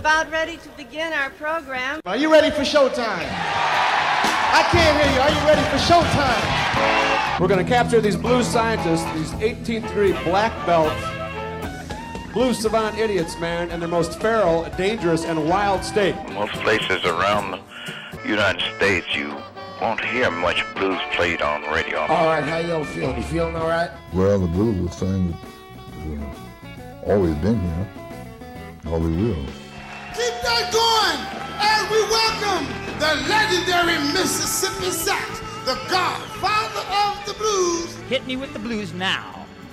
about ready to begin our program. Are you ready for showtime? I can't hear you. Are you ready for showtime? We're going to capture these blues scientists, these 18th degree black belt blues savant idiots, man, in their most feral, dangerous, and wild state. Most places around the United States, you won't hear much blues played on radio. All right, how y'all feeling? You feeling all right? Well, the blues thing has always been here. Always will. Keep that going as we welcome the legendary Mississippi Sax, the godfather of the blues. Hit me with the blues now.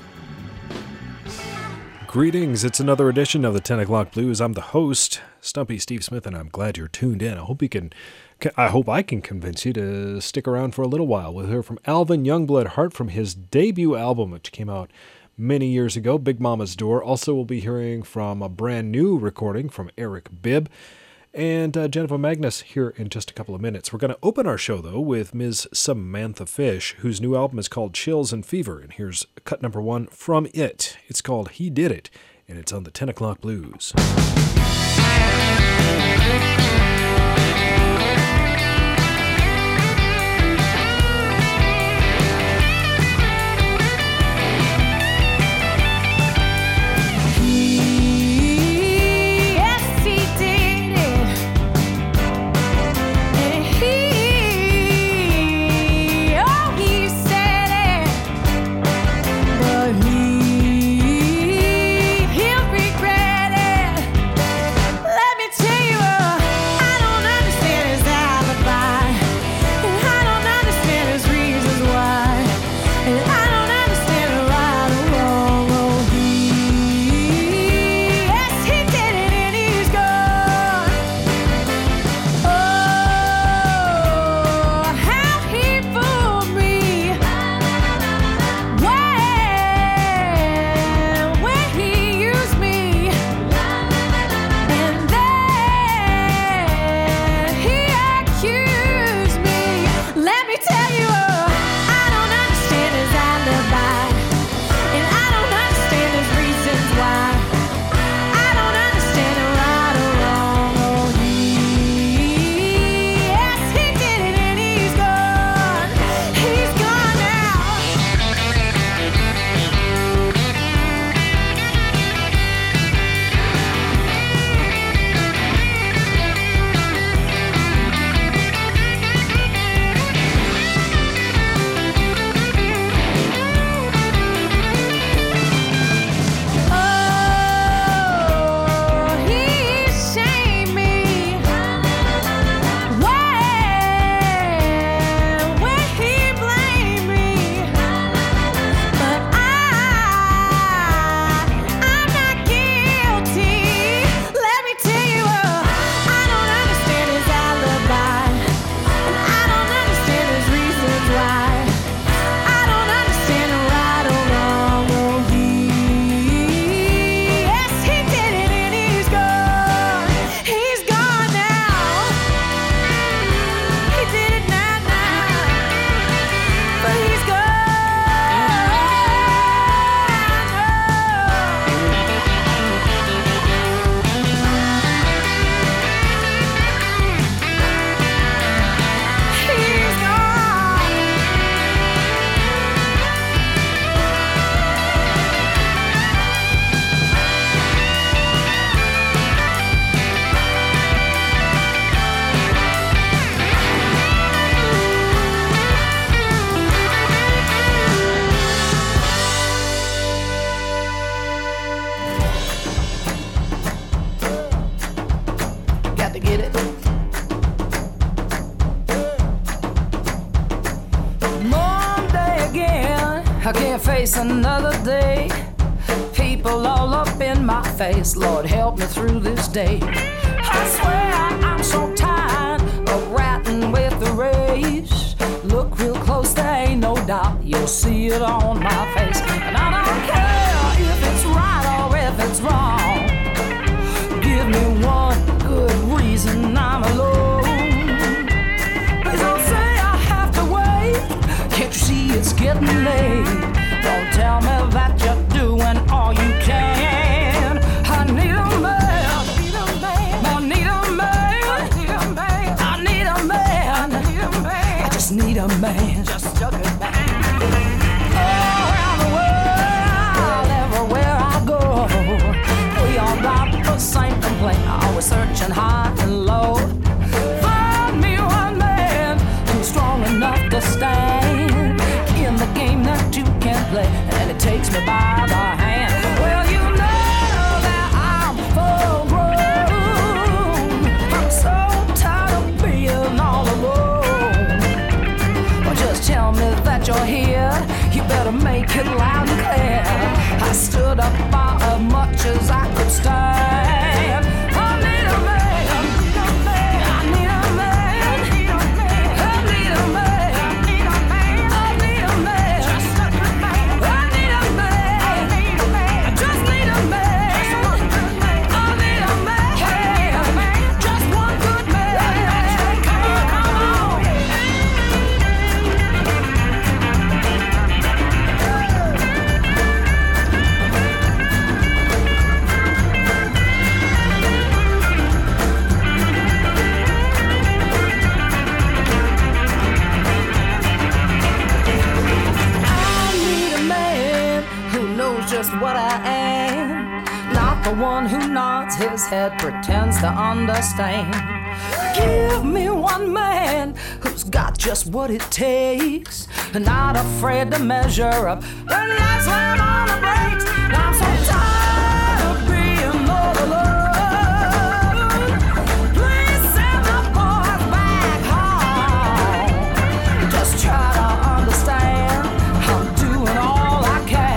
Greetings, it's another edition of the 10 O'Clock Blues. I'm the host, Stumpy Steve Smith, and I'm glad you're tuned in. I hope I can convince you to stick around for a little while. We'll hear from Alvin Youngblood Hart from his debut album, which came out many years ago, Big Mama's Door. Also, we'll be hearing from a brand new recording from Eric Bibb and Jennifer Magnus here in just a couple of minutes. We're going to open our show, though, with Ms. Samantha Fish, whose new album is called Chills and Fever, and here's cut number 1 from it. It's called He Did It, and it's on the 10 O'Clock Blues. Another day, people all up in my face. Lord, help me through this day. I swear I'm so tired of ratting with the race. Look real close, there ain't no doubt you'll see it on my face. And I don't care if it's right or if it's wrong. Give me one good reason I'm alone. Please don't say I have to wait. Can't you see it's getting late? Don't tell me that you're doing all you can. I need a man, same complaint. I always searching high and low. Find me one man who's strong enough to stand in the game that you can play, and it takes me by the hand. Well, you know that I'm full grown. I'm so tired of being all alone. Well, just tell me that you're here. You better make it loud and clear. I stood up about as much as I could stand. I need a man. I need a man. I need a man. I need a man. I need a man. I need a man. I need a man. Just a good man. I need a man. I need a man. I just need a man. Just one good man. I need a man. Just one good man. Come on, come on. Just what I am, not the one who nods his head, pretends to understand. Give me one man who's got just what it takes, not afraid to measure up when lights slam on the brakes. I'm so tired of being all alone. Please send the boys back home. Just try to understand, I'm doing all I can.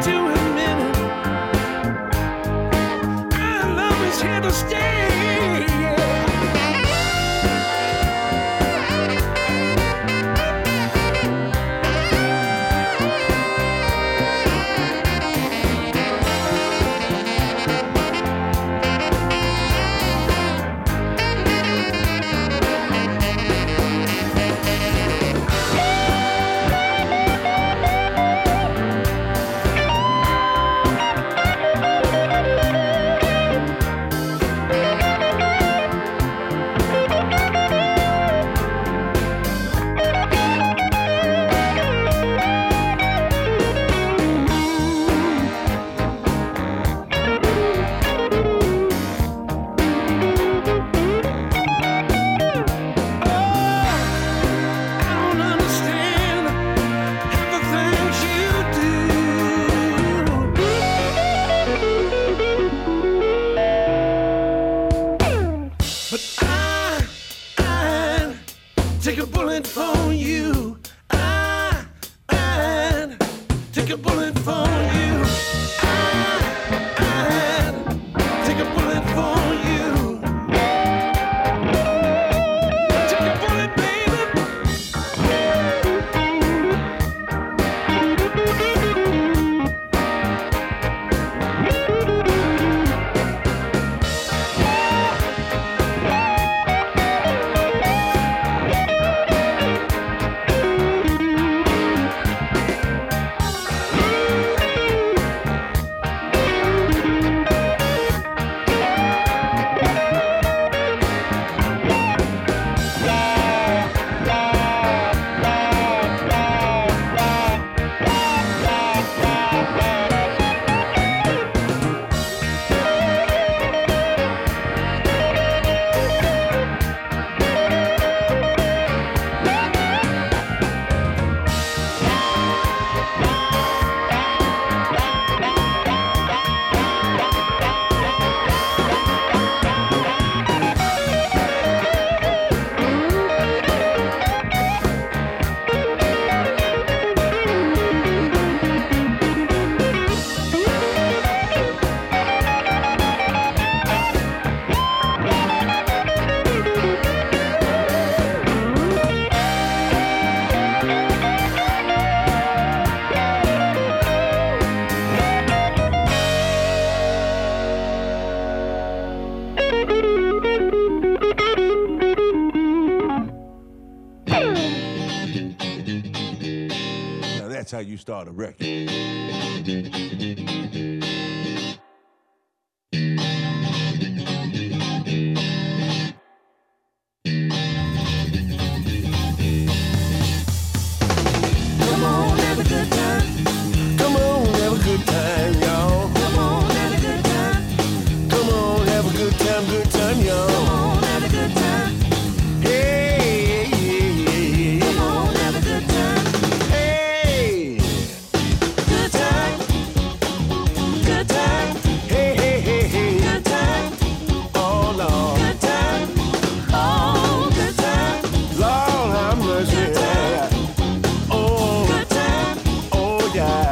here to stay. But I take a bullet for you. I take a bullet for you. I take a bullet for you. Take a bullet, baby. That's how you start a record. Come on, have a good time. Come on, have a good time, y'all. Come on, have a good time. Come on, have a good time, y'all. Come on, have a good time. Hey, come on, have a good time. Hey, good time, good time. Hey, hey, hey, hey, good time. Oh Lord, good time. Oh, good time. Lord, have mercy. Good time. Oh, good time. Oh yeah.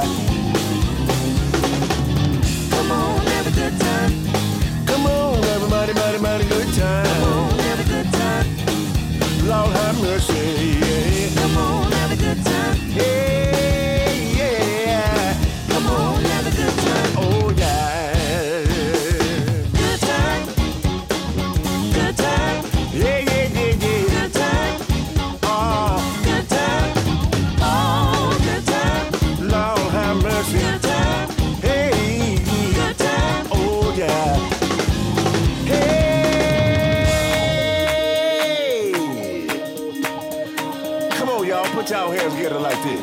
Come on, have a good time. Come on, everybody, mighty, mighty good time. Come on, have a good time. Lord have mercy, yeah. Come on, have a good time. Yeah, yeah. Come on, have a good time. Oh yeah. Good time. Good time. Yeah, yeah, yeah, yeah. Good time. Oh, good time. Oh, good time. Lord have mercy. Good time. Hey, good time. Oh yeah. Hey! Come on, y'all, put y'all hands together like this.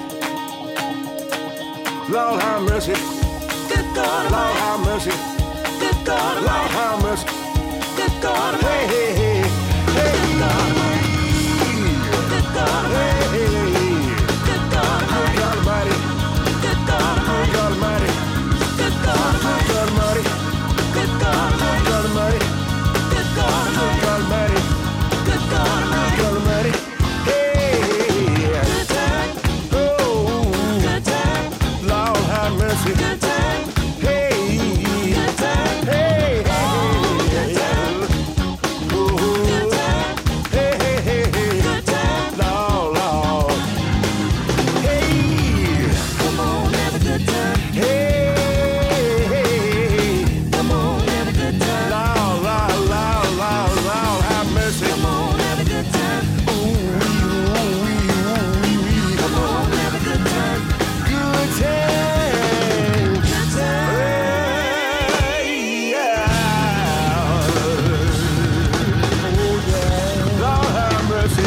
Lord have mercy. Good God, Lord have mercy. Good God, Lord have mercy. Good God, hey, hey, hey, hey, good God, good God, hey, hey, good God, good God Almighty. Good God, good God Almighty. Good God, good God Almighty. Good God, good God Almighty. Good God, good God Almighty. Good God Almighty. Hey, good time. Oh, good time. Lord have mercy. Good time. Hey, good time. Hey, good time. Oh, good time. Hey, hey, hey, hey. Good time. Lord, Lord. Hey, come on, have a good time. Hey, hey, come on, have a good time. Lord, Lord, Lord, Lord, Lord, have mercy. Come on, have a good time. Ooh, come on, have a good time. Good time. Good time. Hey, yeah. Oh, yeah. Lord, have mercy,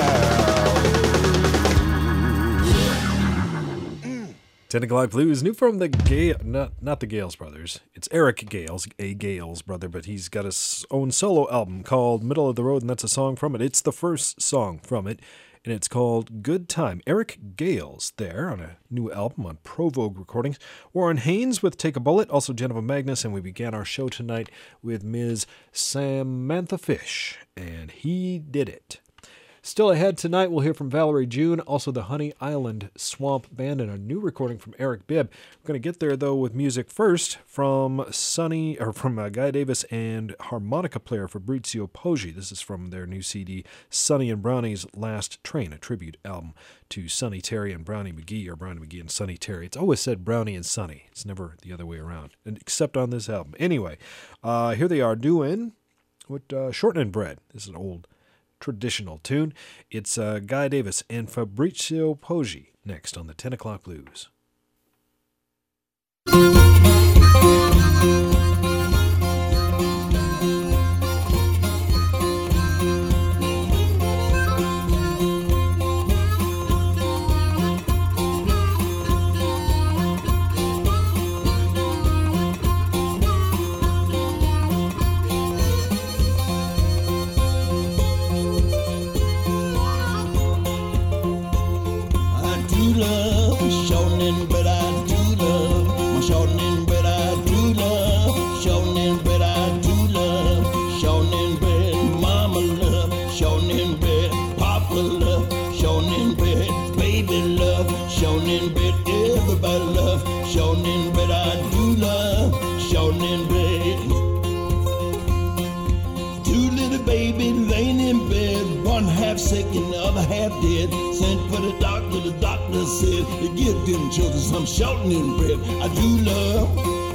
yeah. 10 O'Clock Blues, new from the not the Gales brothers. It's Eric Gales, a Gales brother, but he's got his own solo album called Middle of the Road, and that's a song from it. It's the first song from it. and it's called Good Time. Eric Gales there on a new album on Provogue Recordings. Warren Haynes with Take a Bullet, also Geneva Magnus, and we began our show tonight with Ms. Samantha Fish, and He Did It. Still ahead tonight, we'll hear from Valerie June, also the Honey Island Swamp Band, and a new recording from Eric Bibb. We're going to get there, though, with music first from Guy Davis and harmonica player Fabrizio Poggi. This is from their new CD, Sonny and Brownie's Last Train, a tribute album to Sonny Terry and Brownie McGhee, or Brownie McGhee and Sonny Terry. It's always said Brownie and Sonny. It's never the other way around, except on this album. Anyway, here they are doing what Shortening Bread. This is an old traditional tune. It's Guy Davis and Fabrizio Poggi next on the 10 O'Clock Blues. Sick and the other half dead. Sent for the doctor said to give them children some shouting in bread. I do love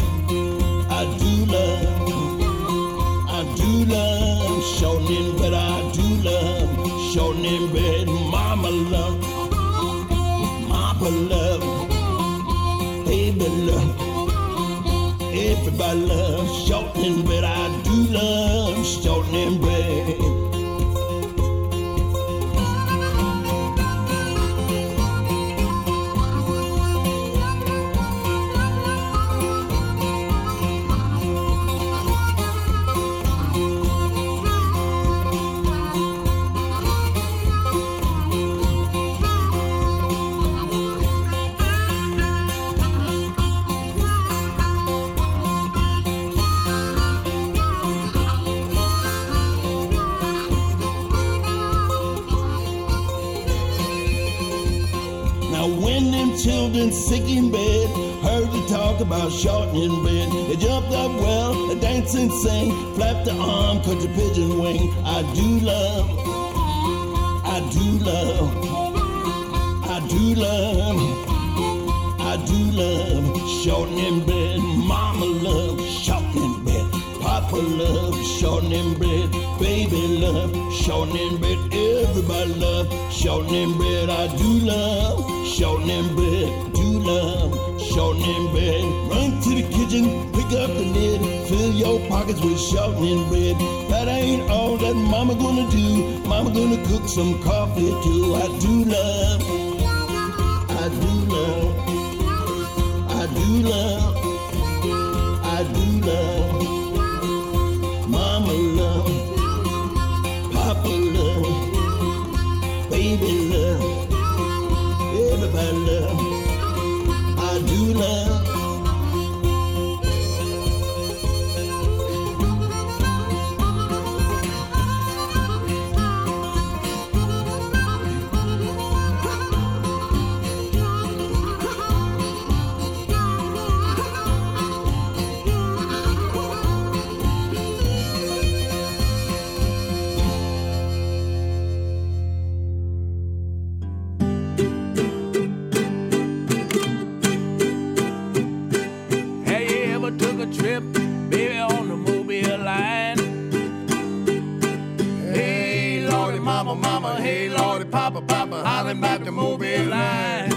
shouting in bread. I do love shouting in bread. Mama love, Papa love, baby love, everybody loves shouting in bread. I do love shouting in bread. Children sick in bed, heard the talk about shortening bread. They jumped up well, they danced and sang, flapped the arm, cut the pigeon wing. I do love shortening bread. Mama love shortening bread. Papa love shortening bread. Baby love shortening bread. Everybody love shortening bread. I do love shortening bread. Do love shortening bread. Run to the kitchen, pick up the lid, fill your pockets with shortening bread. That ain't all that mama gonna do. Mama gonna cook some coffee too. I do love mama love, papa love, baby love, everybody love. I do love. About the mobile line,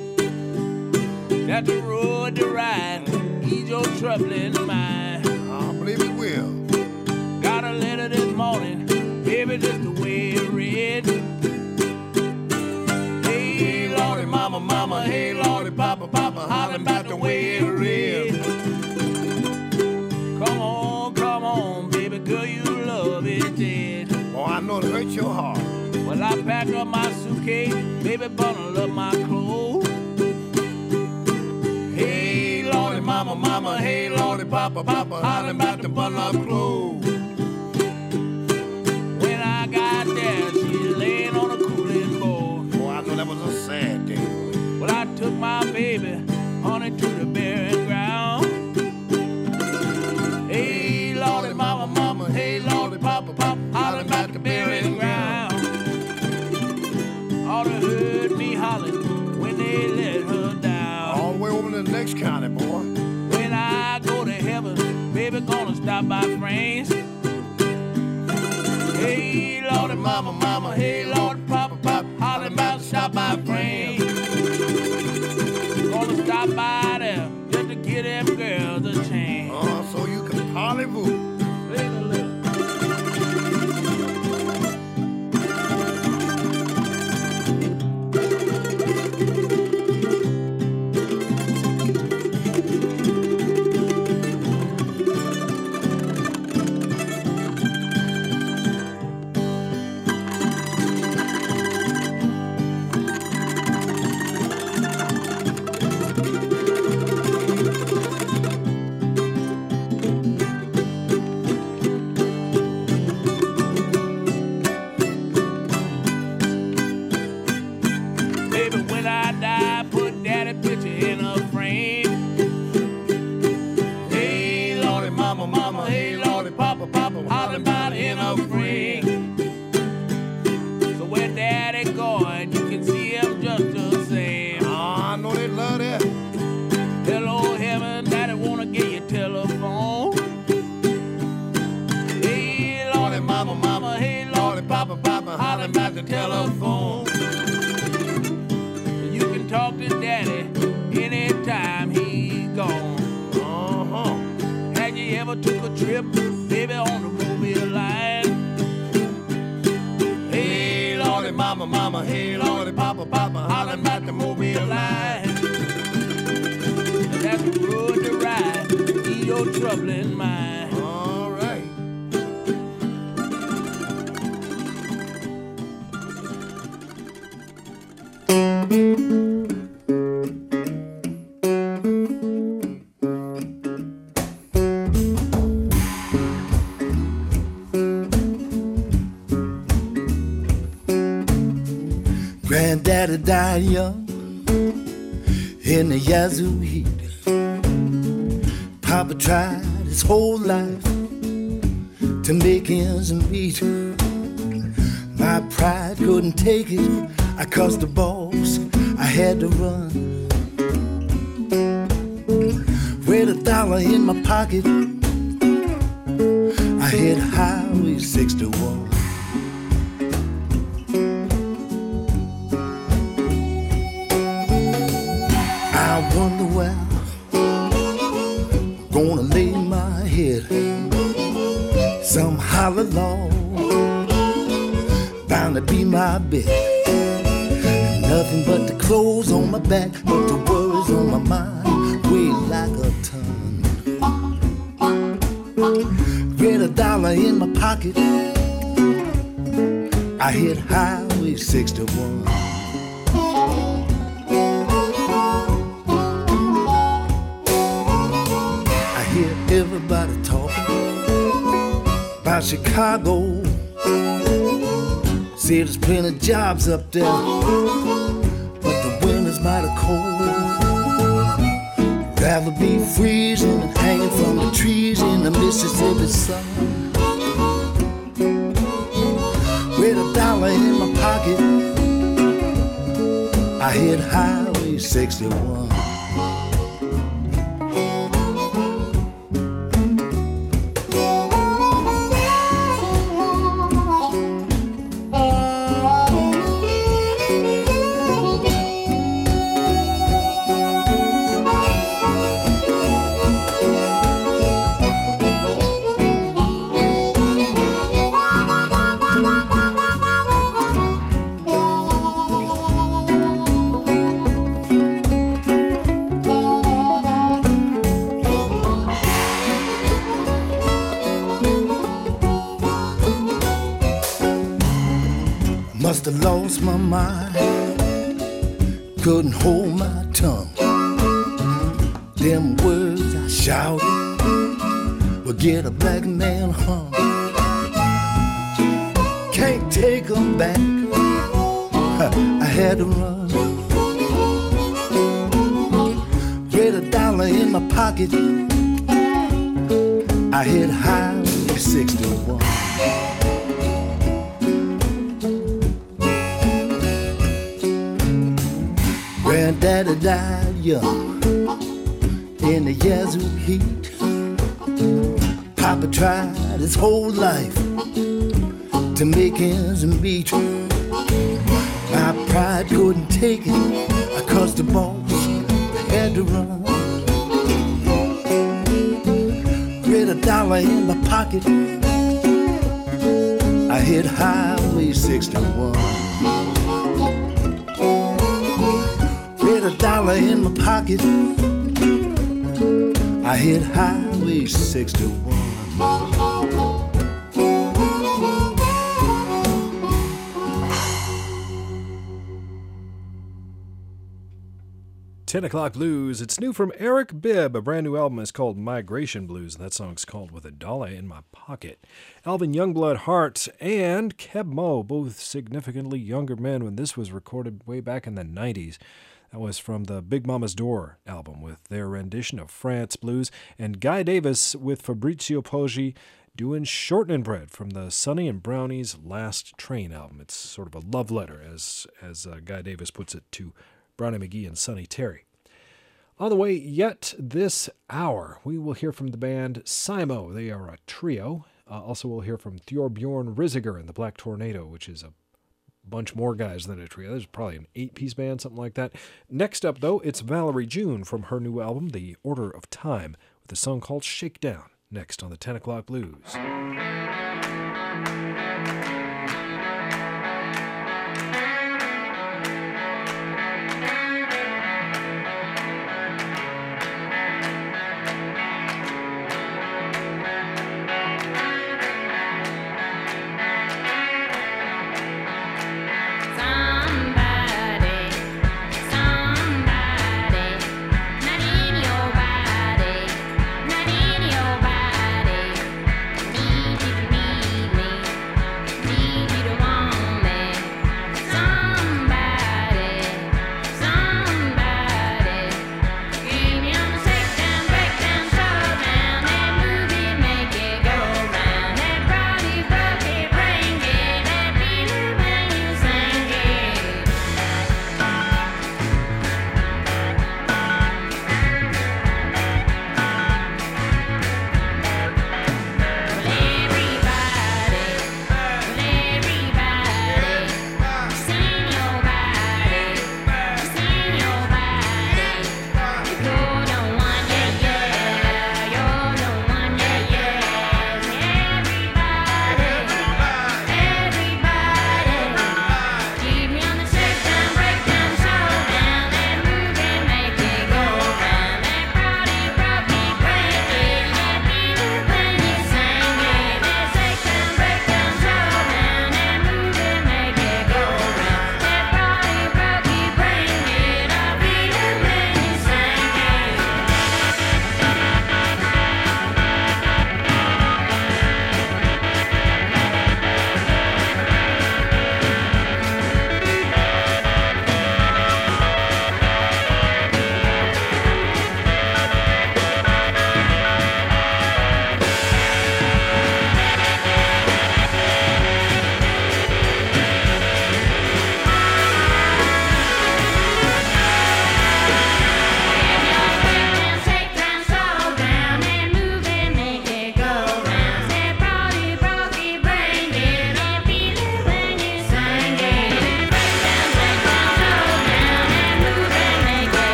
got the road to ride, ease your troubling mind. I believe it will. Got a letter this morning, baby, just the way it read. Hey Lordy, mama, mama, hey Lordy, papa, papa, hollering about the way it read. Come on, baby girl, you love it dead. Oh, I know it hurts your heart. Well, Well, I pack up my suitcase, baby, bundle up my clothes. Hey, Lordy, mama, mama, hey, Lordy, papa, papa, hollering about the bundle up clothes. When I got there, she's laying on a cooling board. Oh, I know that was a sad day. Well, I took my baby, honey, to the burying ground. Hey, Lordy, mama, mama, hey, Lordy, papa, papa, hollering about the burying ground. All they heard me hollering when they let her down. All the way over to the next county, boy. When I go to heaven, baby, gonna stop by friends. Hey, Lordy, mama, mama, hey, Lordy, papa, papa, hollering about stop by friends. Gonna stop by there just to get them girls a chance. Oh, so you can parlez-vous. Telephone. You can talk to Daddy anytime he's gone. Had you ever took a trip, baby, on the Mobile line? Hey, Lordy, mama, mama, hey, Lordy, papa, papa, hollering about the Mobile line. And that's a road to ride, ease your troubling mind. Granddaddy died young in the Yazoo heat. Papa tried his whole life to make ends meet. My pride couldn't take it. I cussed the boss, I had to run. With $1 in my pocket, I hit Highway 61. I wonder where I'm gonna lay my head. Some hollow log bound to be my bed. Nothing but the clothes on my back, but the worries on my mind weigh like a ton. With $1 in my pocket, I hit Highway 61. I hear everybody talking about Chicago. Say there's plenty of jobs up there, but the winter's mighty cold. Rather be freezing and hanging from the trees in the Mississippi sun. With $1 in my pocket, I hit Highway 61. Must have lost my mind, couldn't hold my tongue. Them words I shouted would get a black man hung. Can't take them back, I had to run. Get $1 in my pocket, I hit Highway 61. Granddaddy died young in the Yazoo heat. Papa tried his whole life to make ends meet. My pride couldn't take it, cause the boss had to run. With $1 in my pocket, I hit Highway 61. With $1 in my pocket, I hit Highway 61. 10 O'Clock Blues. It's new from Eric Bibb. A brand new album is called Migration Blues, and that song's called With $1 in My Pocket. Alvin Youngblood Hart and Keb Mo, both significantly younger men when this was recorded way back in the 90s. That was from the Big Mama's Door album with their rendition of France Blues, and Guy Davis with Fabrizio Poggi doing Shortening Bread from the Sonny and Brownie's Last Train album. It's sort of a love letter, as Guy Davis puts it, to Brownie McGhee and Sonny Terry. On the way yet this hour, we will hear from the band Simo. They are a trio. Also, we'll hear from Thorbjorn Riziger and the Black Tornado, which is a bunch more guys than a trio. There's probably an 8-piece band, something like that. Next up, though, it's Valerie June from her new album, The Order of Time, with a song called Shakedown, next on the 10 O'Clock Blues. Not in your body, need you to me.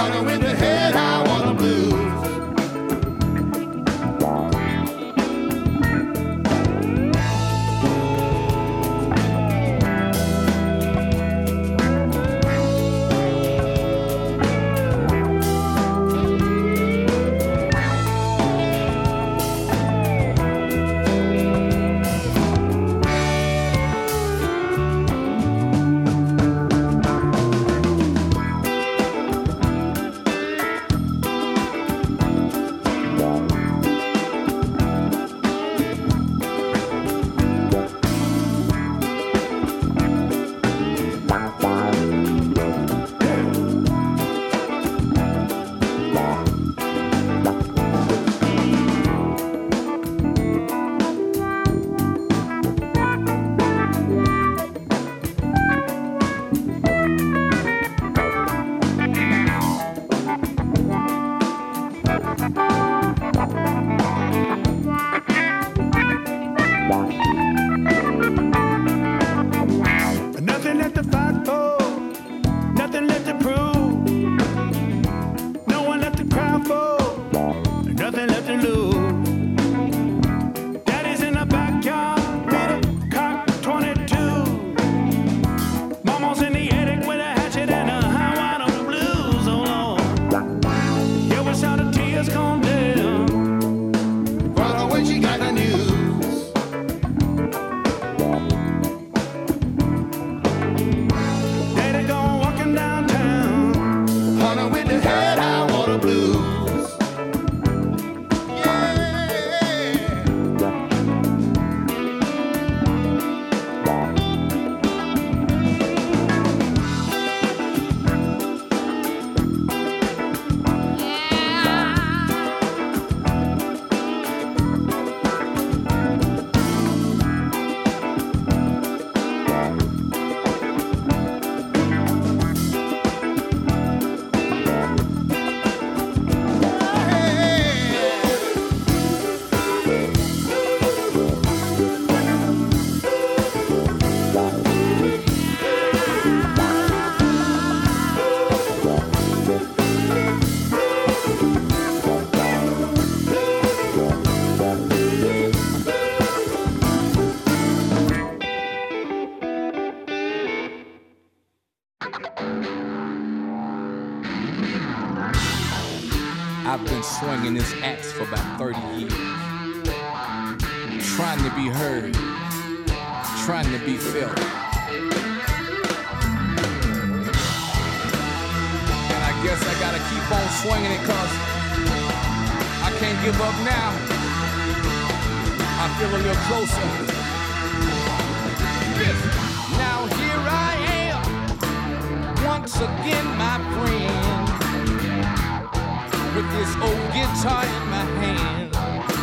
Honey, with the head high on the blues. I've been swinging this axe for about 30 years, trying to be heard, trying to be felt. And I guess I gotta keep on swinging it, cause I can't give up now. I feel a little closer. Listen. Now here I am, once again, my friend, with this old guitar in my hand.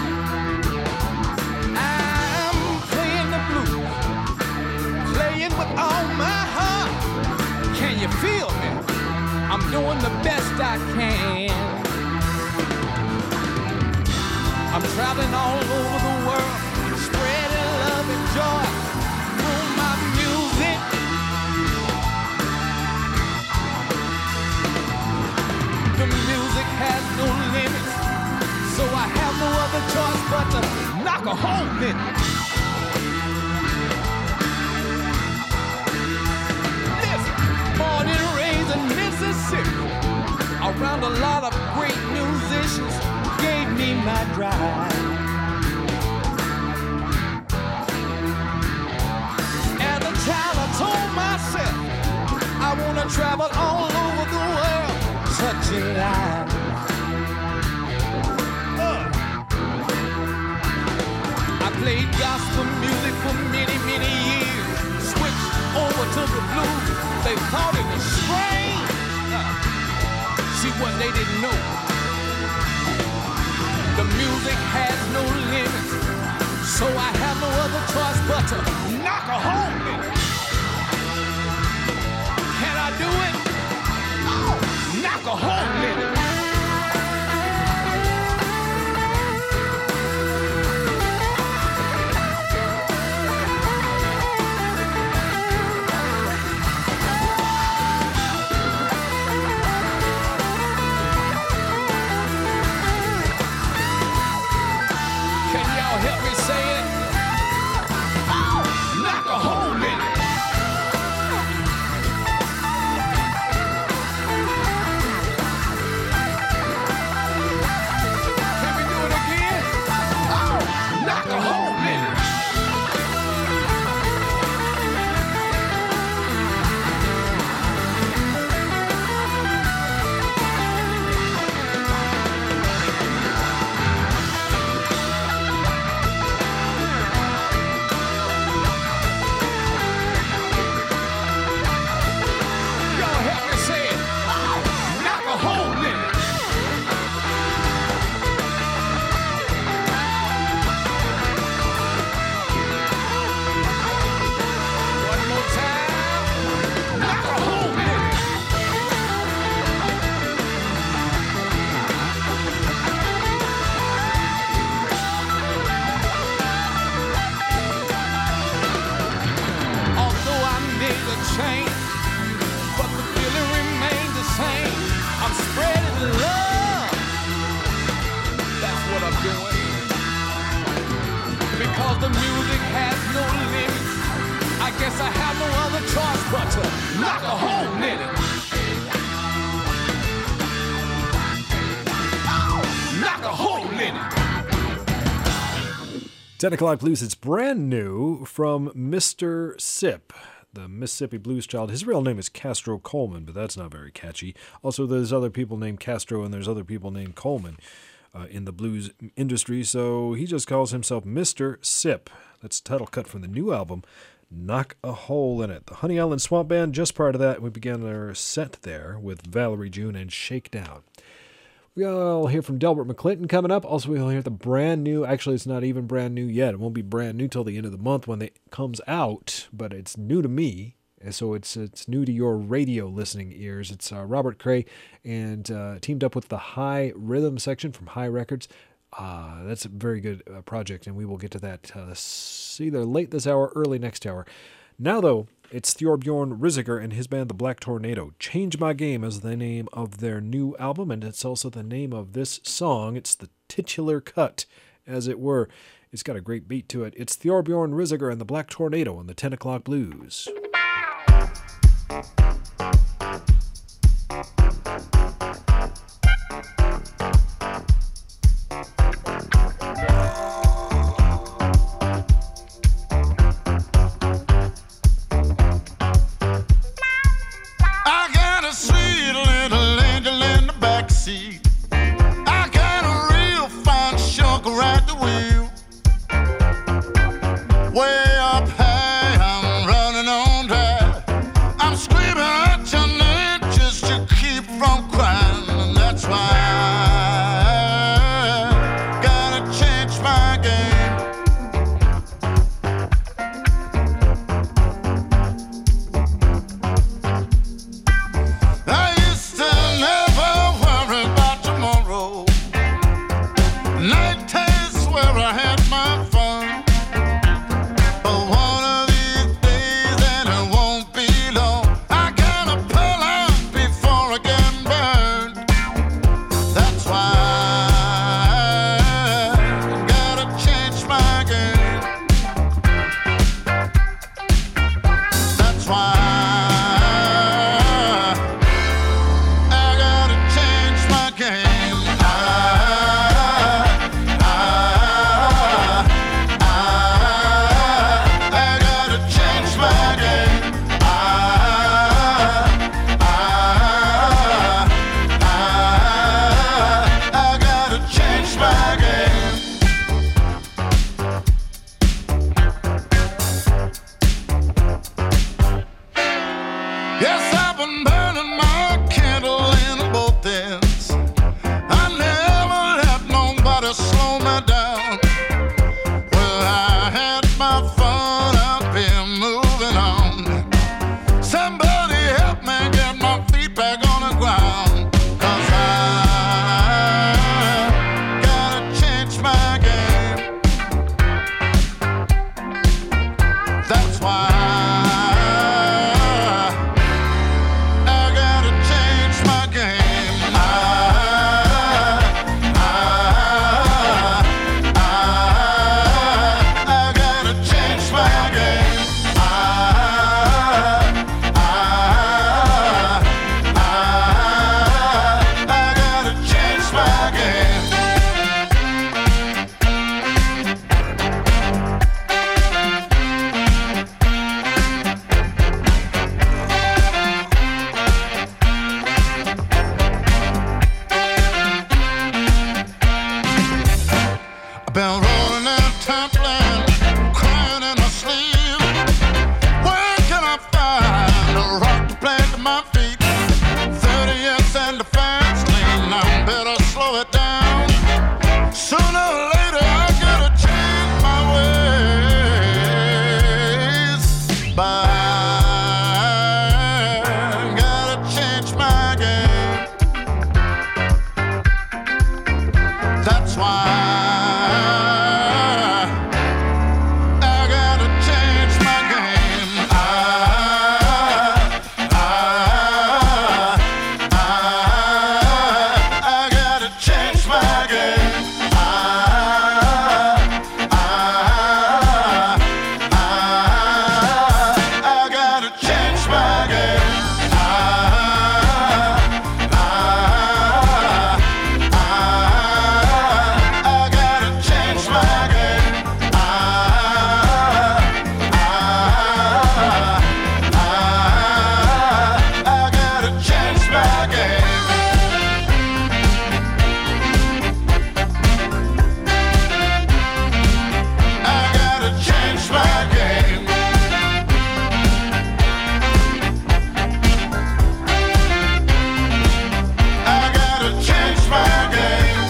I'm playing the blues, playing with all my heart. Can you feel me? I'm doing the best I can. I'm traveling all over the world, spreading love and joy through my music. The music has no limits, so I have no other choice but to knock a hole in it. Listen, born and raised in Mississippi, around a lot of great musicians, gave me my drive. As a child, I told myself I wanna travel all over the world, touching lives. I played gospel music for many, many years. Switched over to the blues. They thought it was strange. See what they didn't know. The music has no limits, so I have no other choice but to knock a hole in it. Can I do it? Knock a hole in it. love. That's what I'm doing. Because the music has no limits, I guess I have no other choice but to knock a hole in it. Knock a hole in it. 10 O'Clock Blues, it's brand new from Mr. Sip, the Mississippi Blues Child. His real name is Castro Coleman, but that's not very catchy. Also, there's other people named Castro and there's other people named Coleman in the blues industry, so he just calls himself Mr. Sip. That's the title cut from the new album, Knock a Hole in It. The Honey Island Swamp Band, just prior to that, we began our set there with Valerie June and Shakedown. We'll hear from Delbert McClinton coming up. Also, we'll hear the brand new, actually, it's not even brand new yet. It won't be brand new till the end of the month when it comes out, but it's new to me, and so it's new to your radio listening ears. It's Robert Cray and teamed up with the High Rhythm section from High Records. That's a very good project, and we will get to that either late this hour, early next hour. Now, though, it's Thorbjorn Riziger and his band, The Black Tornado. Change My Game is the name of their new album, and it's also the name of this song. It's the titular cut, as it were. It's got a great beat to it. It's Thorbjorn Riziger and The Black Tornado on the 10 O'Clock Blues. I got a real fine sugar at the wheel. Way up high, I'm running on dry. I'm screaming at your name just to keep from crying. And that's why I gotta change my game. I used to never worry about game. I gotta change my game. I gotta change my game.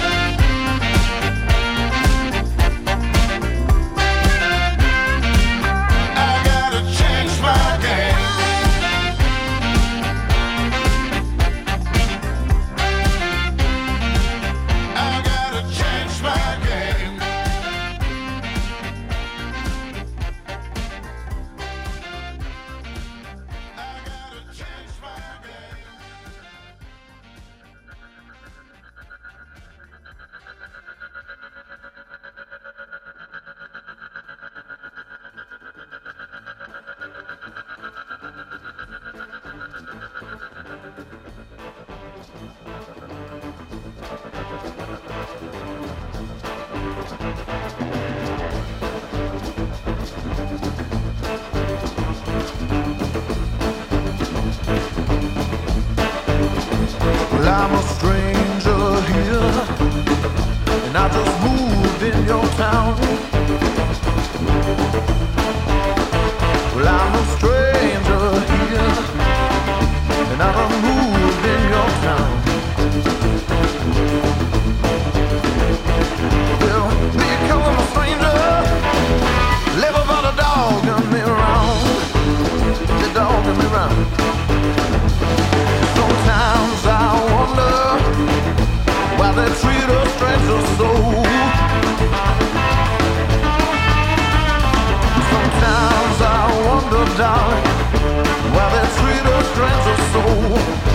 I gotta change my game. I gotta change my game. Well, I'm a stranger here, and I just moved in your town. Well, I'm a stranger here, and I just moved in your town. Well, because I'm a stranger, live about a dog and me around. The dog and me around. Sometimes I wonder why they treat a stranger so. Sometimes I wonder, darling, why they treat a stranger so.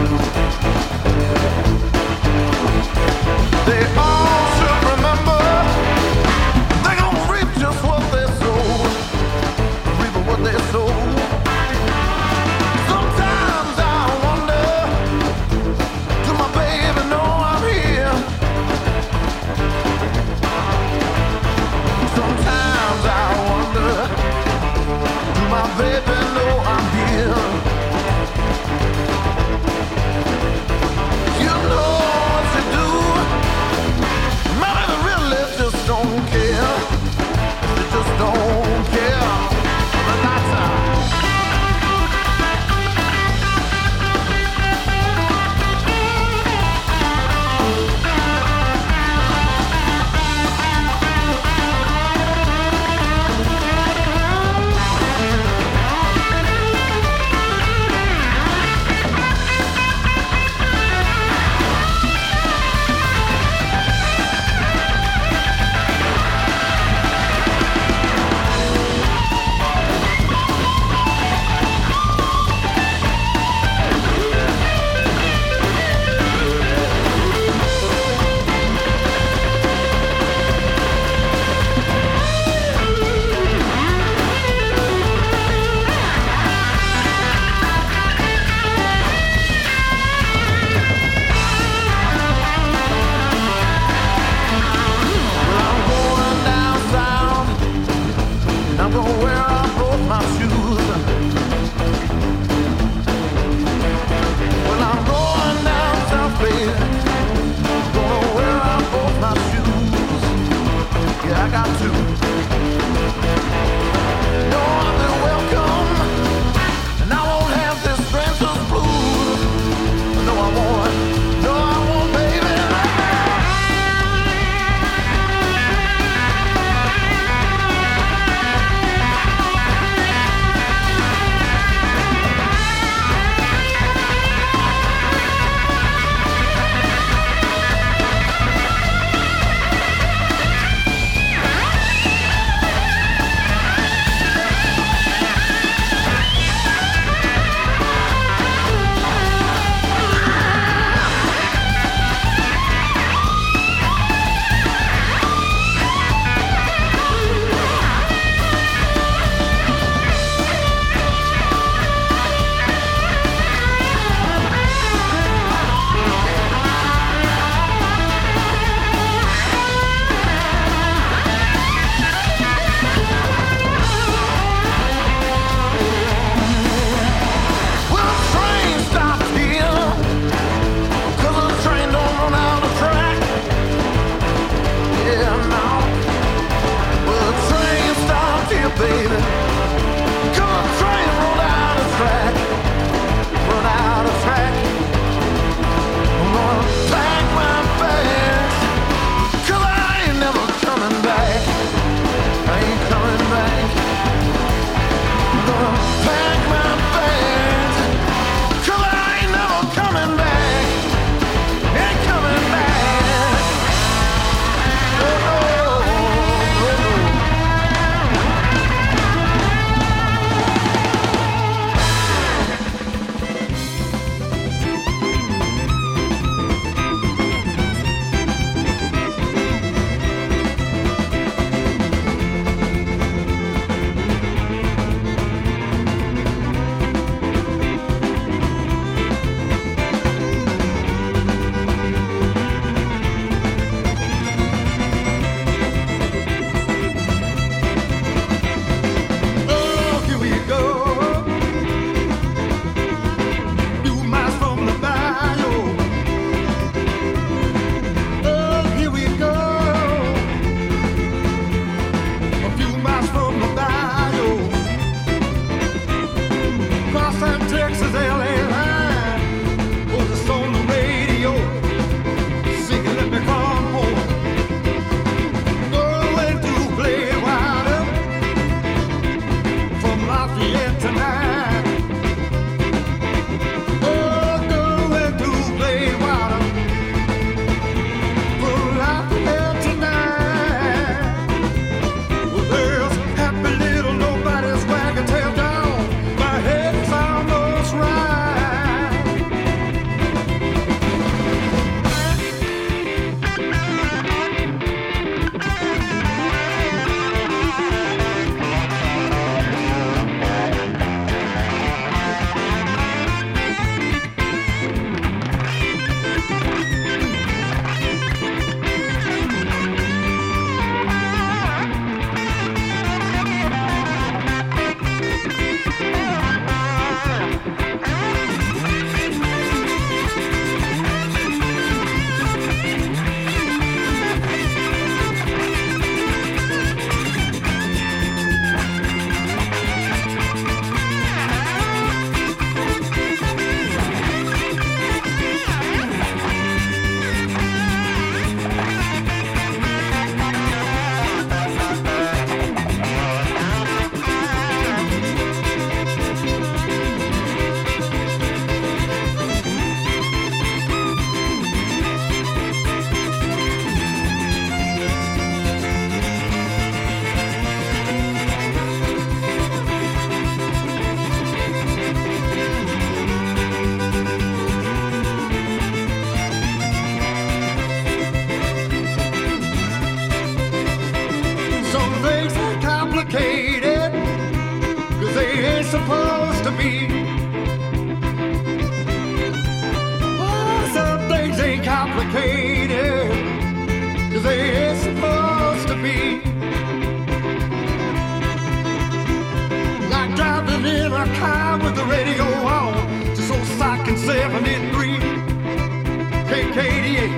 73 KKDA.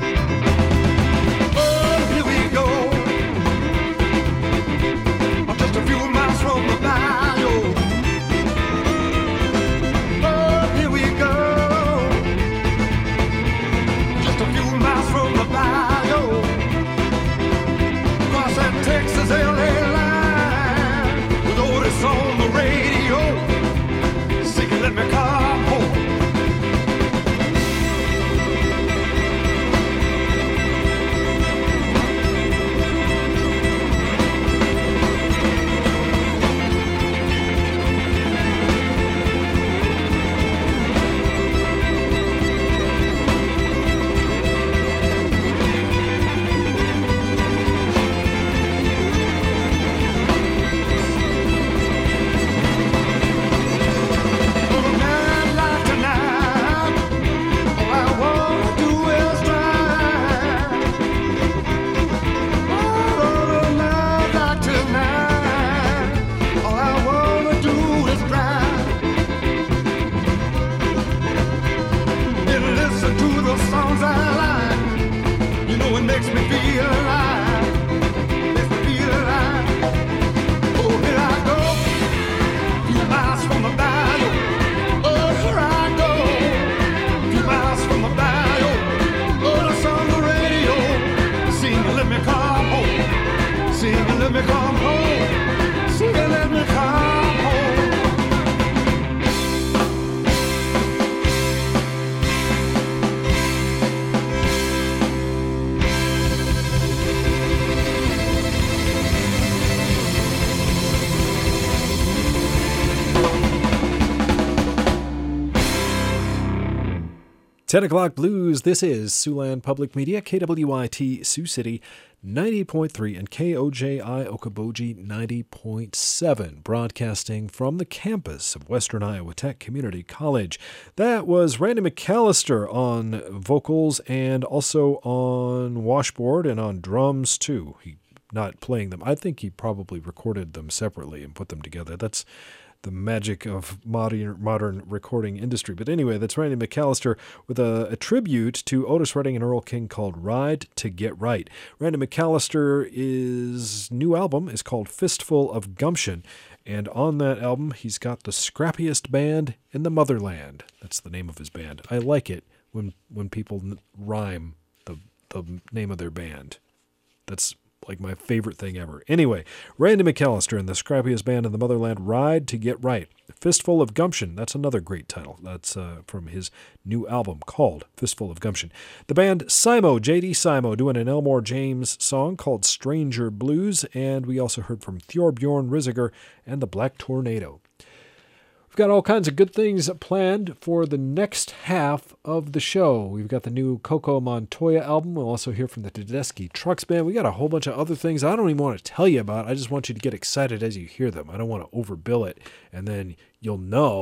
Oh, here we go. Just a few miles from the bayou. Oh, here we go. Just a few miles from the bayou. Across that Texas LA line with Otis on the radio. Singing, let me come home. Ten O'Clock Blues. This is Siouxland Public Media, KWIT Sioux City 90.3 and KOJI Okoboji 90.7, broadcasting from the campus of Western Iowa Tech Community College. That was Randy McAllister on vocals and also on washboard and on drums too. He not playing them. I think he probably recorded them separately and put them together. That's the magic of modern recording industry. But anyway, that's Randy McAllister with a tribute to Otis Redding and Earl King called Ride to Get Right. Randy McAllister's new album is called Fistful of Gumption, and on that album he's got the scrappiest band in the motherland. That's the name of his band. I like it when people rhyme the name of their band. That's like my favorite thing ever. Anyway, Randy McAllister and the scrappiest band in the motherland, Ride to Get Right. Fistful of Gumption, that's another great title. That's from his new album called Fistful of Gumption. The band Simo, J.D. Simo, doing an Elmore James song called Stranger Blues, and we also heard from Thorbjorn Riziger and the Black Tornado. We've got all kinds of good things planned for the next half of the show. We've got the new Coco Montoya album. We'll also hear from the Tedeschi Trucks Band. We got a whole bunch of other things I don't even want to tell you about. I just want you to get excited as you hear them. I don't want to overbill it, and then you'll know